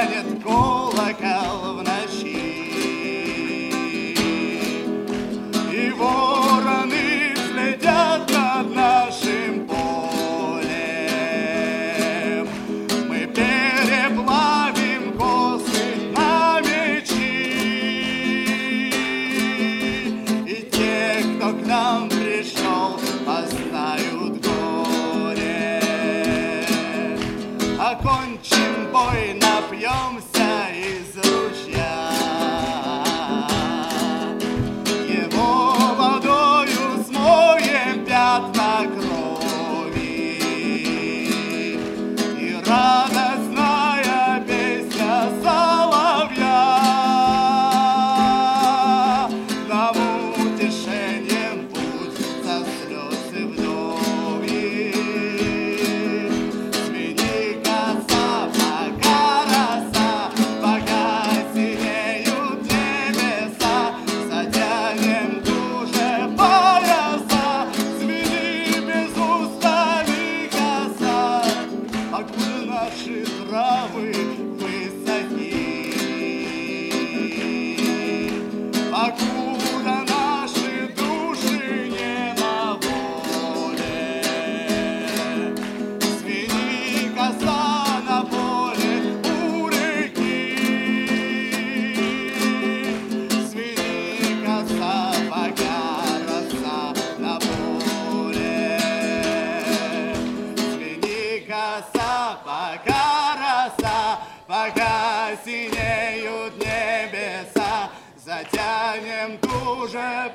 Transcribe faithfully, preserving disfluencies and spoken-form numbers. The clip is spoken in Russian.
звянет колокол в ночи, и вороны взлетят над нашим полем. Мы переплавим косы на мечи, и те, кто к нам пришел, познают горе. Окончим бой, напьемся из ручья, его водою смоем пятна крови, и радостная песня соловья нам утешением путь за слезы вдовьи. Смени коса, пока роса, пока синеют небеса, затянем туже пояса. Смени без устали коса, покуда наши травы высоки, покуда наши души не на воле. Смени коса на поле у реки, смени коса, пока роса на поле. Смени коса, пока роса, пока синеют небеса, затянем туже